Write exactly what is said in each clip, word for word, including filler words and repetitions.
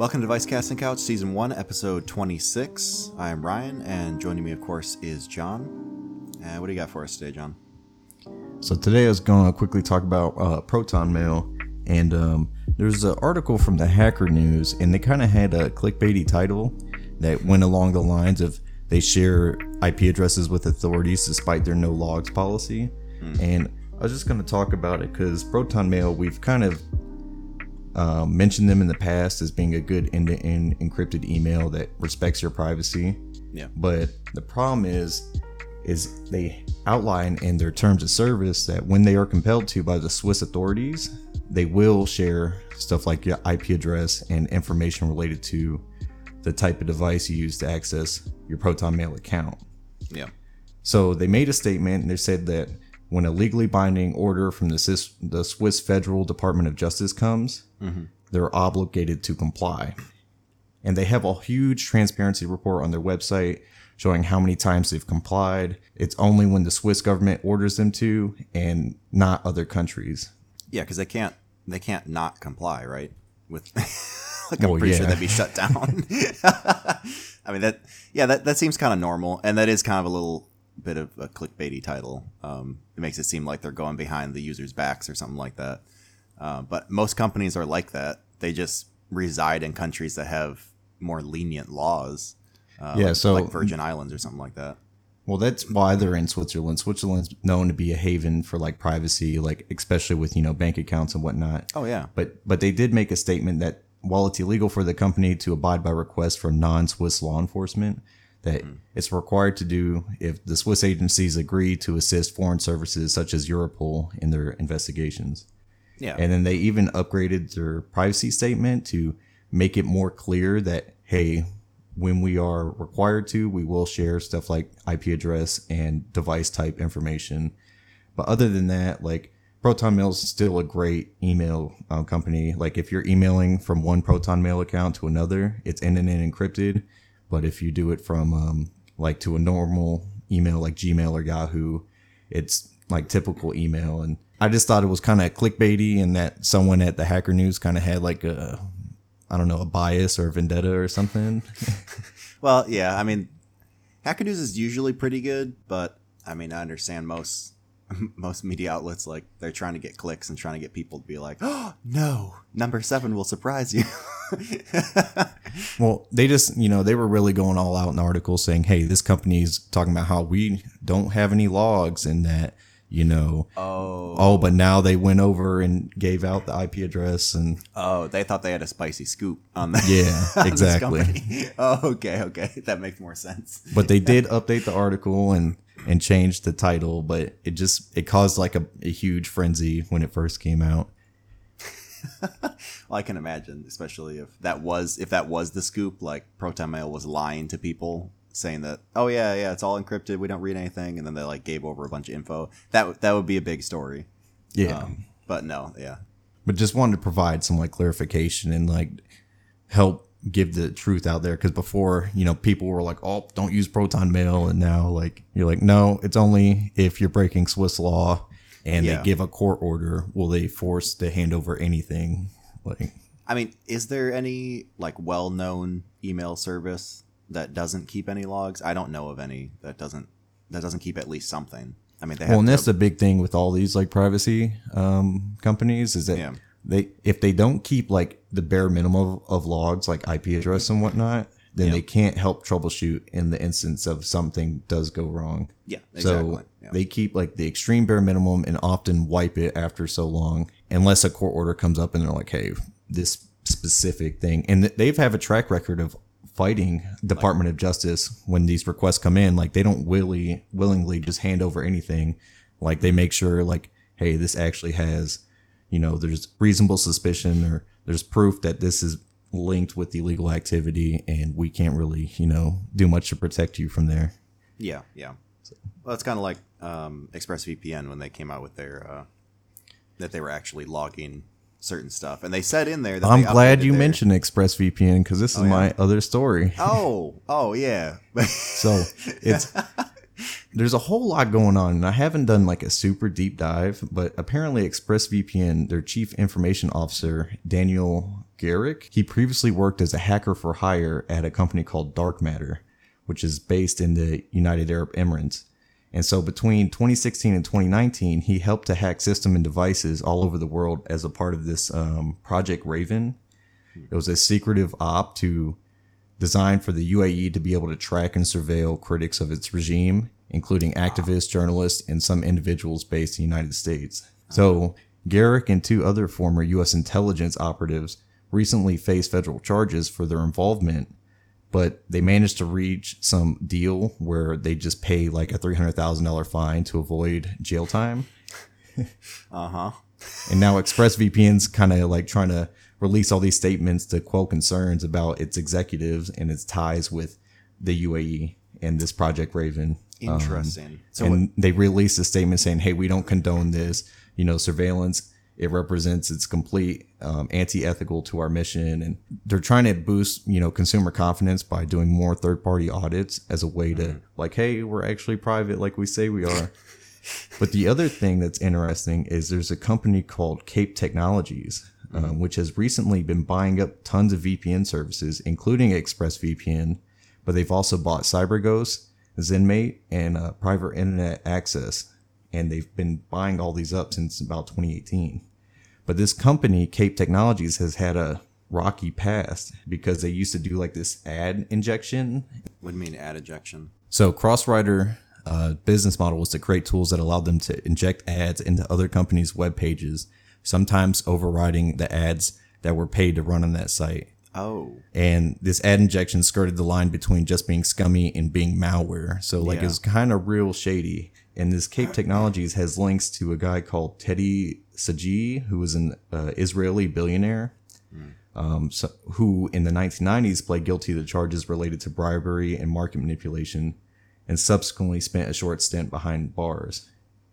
Welcome to Device Casting Couch, Season one, Episode twenty-six. I am Ryan, and joining me, of course, is John. Uh, what do you got for us today, John? So today I was going to quickly talk about uh, Proton Mail, and um, there's an article from the Hacker News, and they kind of had a clickbaity title that went along the lines of they share I P addresses with authorities despite their no logs policy. Hmm. And I was just going to talk about it because Proton Mail, we've kind of uh, mentioned them in the past as being a good end-to-end encrypted email that respects your privacy. Yeah. But the problem is, is they outline in their terms of service that when they are compelled to by the Swiss authorities, they will share stuff like your I P address and information related to the type of device you use to access your Proton Mail account. Yeah. So they made a statement and they said that when a legally binding order from the Swiss, the Swiss Federal Department of Justice comes, mm-hmm. they're obligated to comply. And they have a huge transparency report on their website showing how many times they've complied. It's only when the Swiss government orders them to, and not other countries. Yeah, because they can't they can't not comply, right? With like I'm well, pretty yeah. sure that'd be shut down. I mean that yeah that that seems kind of normal, and that is kind of a little bit of a clickbaity title. Um, it makes it seem like they're going behind the users' backs or something like that. Uh, but most companies are like that. They just reside in countries that have more lenient laws. Uh, yeah, like, so like Virgin Islands or something like that. Well, that's why they're in Switzerland. Switzerland's known to be a haven for like privacy, like especially with, you know, bank accounts and whatnot. Oh yeah. But but they did make a statement that while it's illegal for the company to abide by requests from non-Swiss law enforcement, that mm. it's required to do if the Swiss agencies agree to assist foreign services such as Europol in their investigations. Yeah. And then they even upgraded their privacy statement to make it more clear that, hey, when we are required to, we will share stuff like I P address and device type information. But other than that, like Proton Mail is still a great email uh, company. Like if you're emailing from one Proton Mail account to another, it's end-to-end encrypted. But if you do it from um, like to a normal email like Gmail or Yahoo, it's like typical email. And I just thought it was kind of clickbaity, and that someone at the Hacker News kind of had like a, I don't know, a bias or a vendetta or something. Well, yeah, I mean, Hacker News is usually pretty good, but I mean, I understand most most media outlets, like they're trying to get clicks and trying to get people to be like, oh, no, number seven will surprise you. Well, they just, you know, they were really going all out in the article saying, hey, this company's talking about how we don't have any logs and that, you know, oh, oh, but now they went over and gave out the I P address and oh, they thought they had a spicy scoop on that. Yeah, exactly. Oh, okay, okay, that makes more sense. But they did update the article and and change the title, but it just it caused like a, a huge frenzy when it first came out. Well, I can imagine, especially if that was if that was the scoop, like Proton Mail was lying to people, saying that, oh yeah, yeah, it's all encrypted, we don't read anything, and then they like gave over a bunch of info. That that would be a big story. Yeah, um, but no, yeah. But just wanted to provide some like clarification and like help give the truth out there, because before, you know, people were like, oh, don't use Proton Mail, and now like you're like, no, it's only if you're breaking Swiss law and yeah. they give a court order will they force to hand over anything. Like, I mean, is there any like well-known email service that doesn't keep any logs? I don't know of any that doesn't that doesn't keep at least something. I mean, they have well, and to, that's the big thing with all these like privacy um, companies is that yeah. they if they don't keep like the bare minimum of, of logs like I P address and whatnot, then yeah. they can't help troubleshoot in the instance of something does go wrong. Yeah, exactly. So yeah. they keep like the extreme bare minimum and often wipe it after so long, unless a court order comes up and they're like, hey, this specific thing. And they've have a track record of fighting Department like, of Justice when these requests come in. Like they don't willy willingly just hand over anything. Like they make sure like, hey, this actually has, you know, there's reasonable suspicion or there's proof that this is linked with illegal activity, and we can't really, you know, do much to protect you from there. Yeah, yeah. So, well, it's kind of like um, ExpressVPN when they came out with their uh, that they were actually logging certain stuff, and they said in there that I'm they glad you their... mentioned ExpressVPN because this is oh, yeah. my other story. Oh, oh yeah. So it's there's a whole lot going on, and I haven't done like a super deep dive, but apparently ExpressVPN, their chief information officer, Daniel Garrick. He previously worked as a hacker for hire at a company called Dark Matter, which is based in the United Arab Emirates. And so between twenty sixteen and twenty nineteen, he helped to hack system and devices all over the world as a part of this um, Project Raven. It was a secretive op to design for the U A E to be able to track and surveil critics of its regime, including activists, journalists, and some individuals based in the United States. So Garrick and two other former U S intelligence operatives recently faced federal charges for their involvement, but they managed to reach some deal where they just pay like a three hundred thousand dollars fine to avoid jail time. Uh-huh. And now ExpressVPN's kind of like trying to release all these statements to quell concerns about its executives and its ties with the U A E and this Project Raven. Interesting. Um, so and what, they released a statement saying, hey, we don't condone this, you know, surveillance. It represents it's complete um, anti-ethical to our mission. And they're trying to boost, you know, consumer confidence by doing more third-party audits as a way to like, hey, we're actually private like we say we are. But the other thing that's interesting is there's a company called Cape Technologies, um, which has recently been buying up tons of V P N services, including ExpressVPN, but they've also bought CyberGhost, ZenMate, and uh, Private Internet Access, and they've been buying all these up since about twenty eighteen. But this company, Cape Technologies, has had a rocky past because they used to do like this ad injection. what do you mean ad ejection? So CrossRider uh, business model was to create tools that allowed them to inject ads into other companies' web pages, sometimes overriding the ads that were paid to run on that site. Oh. And this ad injection skirted the line between just being scummy and being malware. So like Yeah. it's kind of real shady. And this Cape Technologies has links to a guy called Teddy Saji, who was an uh, Israeli billionaire, mm. um, so, who in the nineteen nineties pled guilty to charges related to bribery and market manipulation, and subsequently spent a short stint behind bars.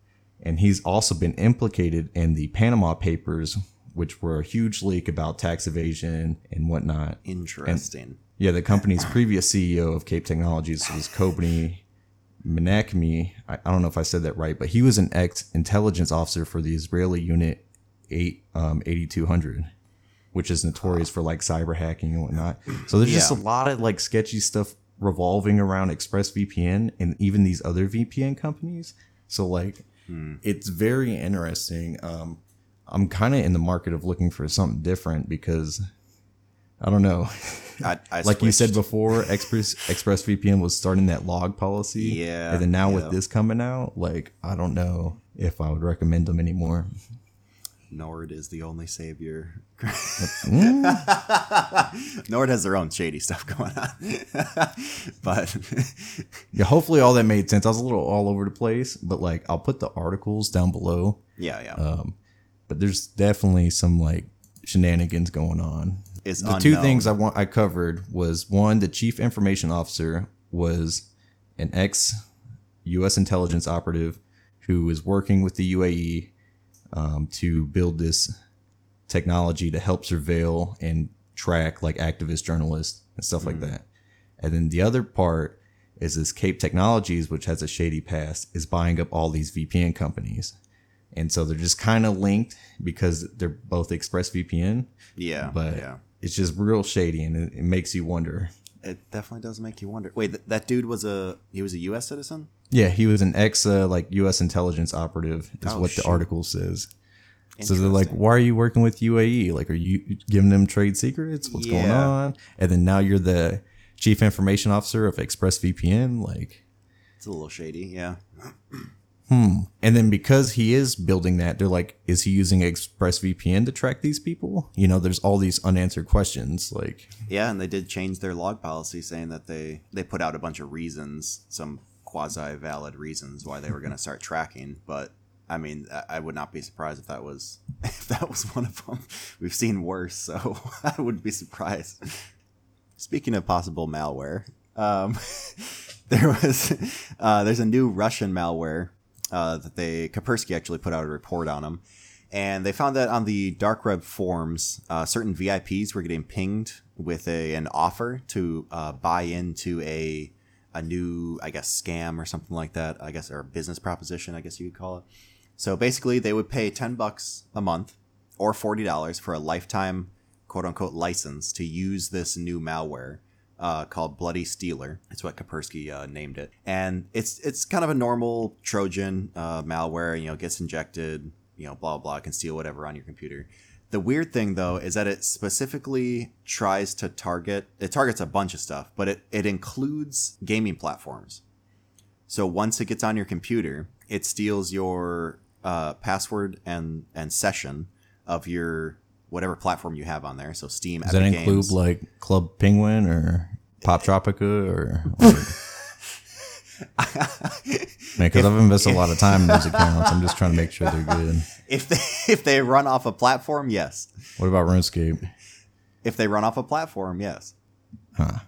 And he's also been implicated in the Panama Papers, which were a huge leak about tax evasion and whatnot. Interesting. And, yeah, the company's previous C E O of Cape Technologies was Kobni Menachemi. I, I don't know if I said that right, but he was an ex-intelligence officer for the Israeli Unit eight, um, eighty-two hundred, which is notorious for like cyber hacking and whatnot. So there's just a Yeah. lot of like sketchy stuff revolving around ExpressVPN and even these other V P N companies. So like hmm. it's very interesting. Um, I'm kind of in the market of looking for something different because I don't know. I, I like you said switched. before, Express ExpressVPN was starting that log policy. Yeah, And then now yeah. with this coming out, like, I don't know if I would recommend them anymore. Nord is the only savior. Mm. Nord has their own shady stuff going on. But Yeah, hopefully all that made sense. I was a little all over the place, but like I'll put the articles down below. yeah, yeah. Um, but there's definitely some like shenanigans going on. It's the two unknown. things I want I covered was one, the chief information officer was an ex U S intelligence operative who was working with the U A E um, to build this technology to help surveil and track like activist journalists and stuff mm-hmm. like that. And then the other part is this Cape Technologies, which has a shady past, is buying up all these V P N companies. And so they're just kind of linked because they're both ExpressVPN. Yeah, But yeah. it's just real shady, and it, it makes you wonder. It definitely does make you wonder. Wait, th- that dude was a he was a U S citizen? Yeah, he was an ex uh, like U S intelligence operative is Oh, what shoot. the article says. So they're like, Interesting. why are you working with U A E? Like, are you giving them trade secrets? What's going Yeah. on? And then now you're the chief information officer of ExpressVPN. Like, It's a little shady, yeah. hmm. And then because he is building that, they're like, is he using ExpressVPN to track these people? You know, there's all these unanswered questions. Like, Yeah, and they did change their log policy saying that they, they put out a bunch of reasons, some quasi-valid reasons why they were going to start tracking. But, I mean, I- I would not be surprised if that was if that was one of them. We've seen worse, so I wouldn't be surprised. Speaking of possible malware, um, there was uh, there's a new Russian malware uh, that they Kaspersky actually put out a report on them, and they found that on the dark web forums, uh, certain V I Ps were getting pinged with a an offer to uh, buy into a a new, I guess, scam or something like that. I guess, or a business proposition, I guess you could call it. So basically, they would pay ten bucks a month or forty dollars for a lifetime quote unquote license to use this new malware uh, called Bloody Stealer. That's what Kaspersky uh, named it, and it's it's kind of a normal Trojan uh, malware. You know, gets injected. You know, blah blah, can steal whatever on your computer. The weird thing, though, is that it specifically tries to target, it targets a bunch of stuff, but it, it includes gaming platforms. So once it gets on your computer, it steals your uh, password and, and session of your whatever platform you have on there. So Steam, Does Epic that include Games. like Club Penguin or Pop Tropica or... or because I've invested a lot of time in those accounts. I'm just trying to make sure they're good. If they if they run off a platform, yes. What about RuneScape? If they run off a platform, yes. Huh.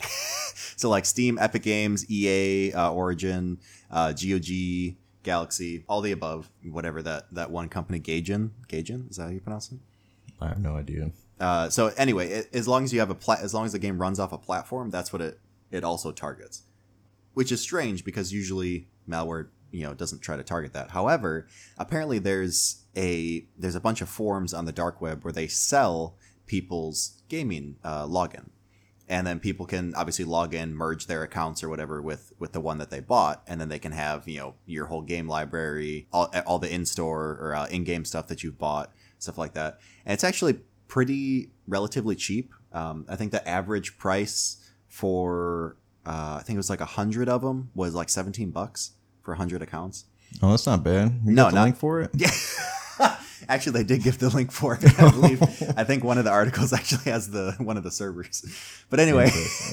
So like Steam, Epic Games, E A, uh, Origin, uh, G O G, Galaxy, all the above, whatever that, that one company, Gaijin, Gaijin, is that how you pronounce it? I have no idea. Uh, so anyway, it, as long as you have a pla- as long as the game runs off a platform, that's what it, it also targets. Which is strange because usually malware, you know, doesn't try to target that. However, apparently there's a there's a bunch of forums on the dark web where they sell people's gaming uh, login, and then people can obviously log in, merge their accounts or whatever with with the one that they bought, and then they can have, you know, your whole game library, all all the in store or uh, in game stuff that you've bought, stuff like that. And it's actually pretty relatively cheap. Um, I think the average price for Uh, I think it was like a hundred of them was like seventeen bucks for a hundred accounts. Oh, that's not bad. You no, got the not, link for it. Yeah, actually, they did give the link for it. I believe. I think one of the articles actually has the one of the servers. But anyway,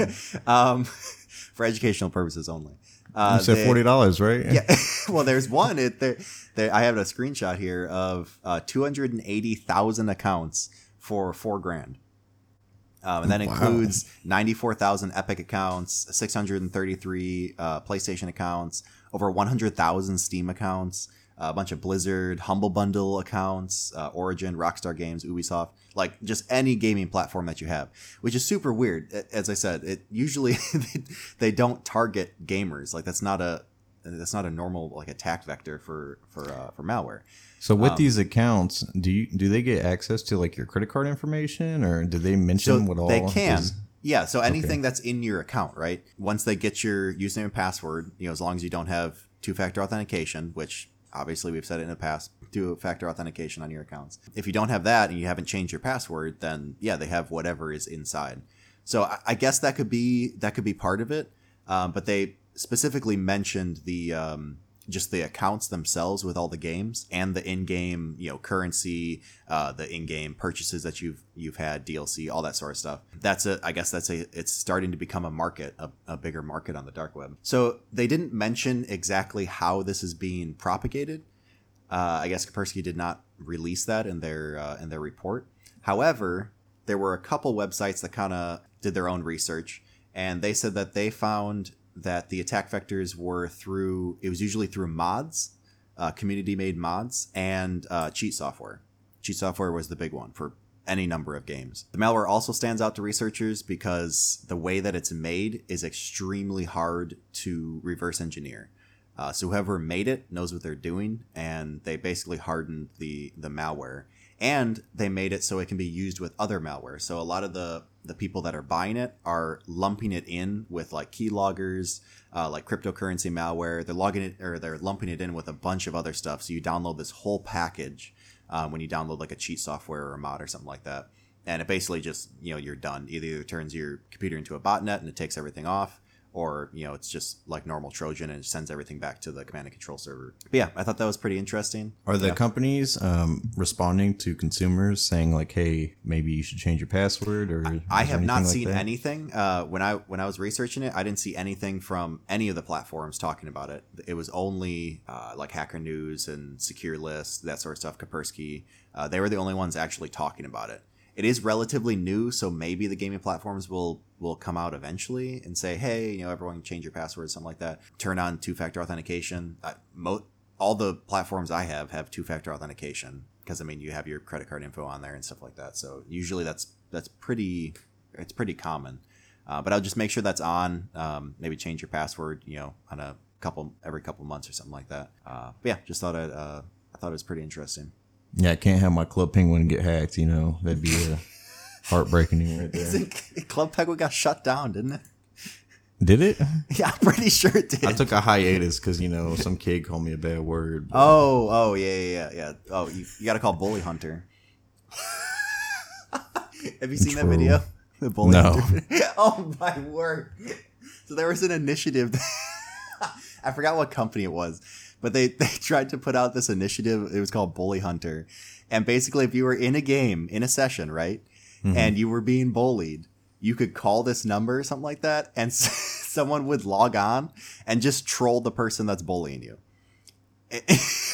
um, for educational purposes only. Uh, you said they, forty dollars, right? Yeah. Well, there's one. It there. there I have a screenshot here of uh, two hundred and eighty thousand accounts for four grand. Um, and that wow. includes ninety-four thousand Epic accounts, six hundred thirty-three uh, PlayStation accounts, over one hundred thousand Steam accounts, a bunch of Blizzard, Humble Bundle accounts, uh, Origin, Rockstar Games, Ubisoft, like just any gaming platform that you have, which is super weird. As I said, it usually they don't target gamers. Like that's not a that's not a normal like attack vector for for uh, for malware. So with Um, these accounts, do you do they get access to like your credit card information, or do they mention so what all they can? is- Yeah, so anything Okay. that's in your account, right? Once they get your username and password, you know, as long as you don't have two-factor authentication, which obviously we've said it in the past, two-factor authentication on your accounts. If you don't have that and you haven't changed your password, then yeah, they have whatever is inside. So I, I guess that could be that could be part of it, um, but they specifically mentioned the um, just the accounts themselves with all the games and the in-game, you know, currency, uh, the in-game purchases that you've you've had, D L C, all that sort of stuff. That's a, I guess that's a, it's starting to become a market, a, a bigger market on the dark web. So they didn't mention exactly how this is being propagated. Uh, I guess Kaspersky did not release that in their uh, in their report. However, there were a couple websites that kind of did their own research, and they said that they found that the attack vectors were through, it was usually through mods, uh, community-made mods, and uh, cheat software. Cheat software was the big one for any number of games. The malware also stands out to researchers because the way that it's made is extremely hard to reverse engineer. Uh, so whoever made it knows what they're doing, and they basically hardened the, the malware. And they made it so it can be used with other malware. So a lot of the, the people that are buying it are lumping it in with like keyloggers, uh, like cryptocurrency malware. They're logging it or they're lumping it in with a bunch of other stuff. So you download this whole package um, when you download like a cheat software or a mod or something like that. And it basically just, you know, you're done. Either it turns your computer into a botnet and it takes everything off, or, you know, it's just like normal Trojan and it sends everything back to the command and control server. But yeah, I thought that was pretty interesting. Are the yeah. companies um, responding to consumers saying like, "Hey, maybe you should change your password"? Or I, I have not like seen that? anything. Uh, when I when I was researching it, I didn't see anything from any of the platforms talking about it. It was only uh, like Hacker News and Secure List, that sort of stuff. Kaspersky, uh, they were the only ones actually talking about it. It is relatively new, so maybe the gaming platforms will will come out eventually and say, hey, you know, everyone can change your password, something like that. Turn on two-factor authentication. Uh, mo- all the platforms I have have two-factor authentication because, I mean, you have your credit card info on there and stuff like that. So usually that's that's pretty it's pretty common. Uh, but I'll just make sure that's on. Um, maybe change your password, you know, on a couple every couple months or something like that. Uh, but yeah, just thought I'd, uh, I thought it was pretty interesting. Yeah, I can't have my Club Penguin get hacked. You know, that'd be a Heartbreaking right there. Isn't- Club Penguin got shut down, didn't it? Did it? Yeah, I'm pretty sure it did. I took a hiatus because, you know, some kid called me a bad word. but- Oh, oh, yeah, yeah, yeah, yeah. Oh, you, you got to call Bully Hunter. Have you seen that True. video? The Bully No. Hunter video? Oh, my word. So there was an initiative. I forgot what company it was, but they, they tried to put out this initiative. It was called Bully Hunter. And basically, if you were in a game, in a session, right, Mhm. and you were being bullied, you could call this number or something like that, and someone would log on and just troll the person that's bullying you. It,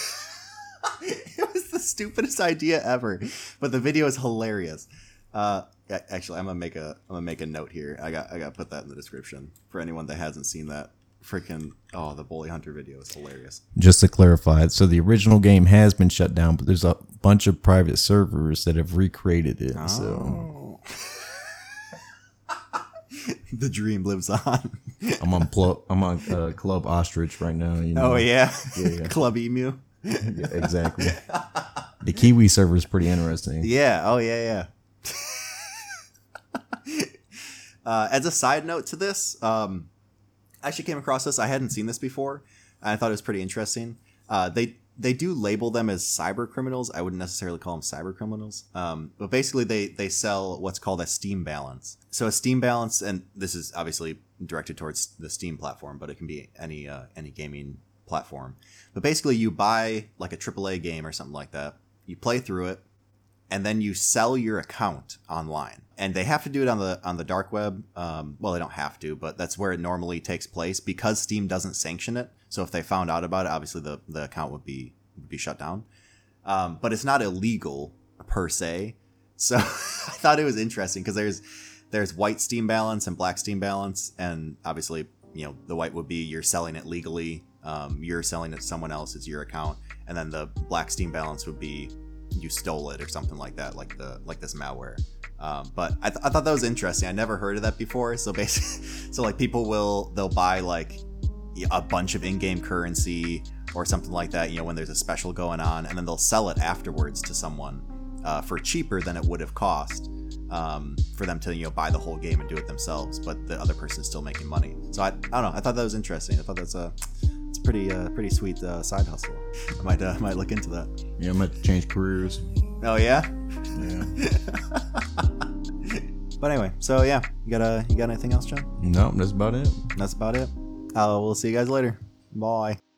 it was the stupidest idea ever, but the video is hilarious. Uh, yeah, actually, I'm gonna make a I'm gonna make a note here. I got I got to put that in the description for anyone that hasn't seen that. Freaking oh, the Bully Hunter video is hilarious. Just to clarify, so the original game has been shut down, but there's a bunch of private servers that have recreated it. So Oh. The dream lives on. I'm on pl- I'm on uh, Club Ostrich right now. You know? Oh yeah, Yeah, yeah. Club Emu. Yeah, exactly. The Kiwi server is pretty interesting. Yeah. Oh yeah, yeah. uh, as a side note to this, um, I actually came across this. I hadn't seen this before. And I thought it was pretty interesting. Uh, they they do label them as cyber criminals. I wouldn't necessarily call them cyber criminals. Um, but basically, they they sell what's called a Steam balance. So a Steam balance, and this is obviously directed towards the Steam platform, but it can be any uh, any gaming platform. But basically, you buy like a triple A game or something like that. You play through it, and then you sell your account online. And they have to do it on the on the dark web. Um, well, they don't have to, but that's where it normally takes place because Steam doesn't sanction it. So if they found out about it, obviously the, the account would be would be shut down. Um, but it's not illegal per se. So I thought it was interesting because there's there's white Steam balance and black Steam balance, and obviously, you know, the white would be you're selling it legally. Um, you're selling it to someone else, it's your account, and then the black Steam balance would be you stole it or something like that, like the like this malware. Um, but I, th- I thought that was interesting. I never heard of that before. So basically, so like people will they'll buy like a bunch of in-game currency or something like that, you know, when there's a special going on, and then they'll sell it afterwards to someone uh, for cheaper than it would have cost um, for them to, you know, buy the whole game and do it themselves. But the other person is still making money. So I, I don't know. I thought that was interesting. I thought that's a it's a pretty uh, pretty sweet uh, side hustle. I might uh, might look into that. Yeah, I might change careers. Oh yeah. Yeah. But anyway, so yeah, you got uh, you got anything else, John? No, that's about it. That's about it. Uh, we'll see you guys later. Bye.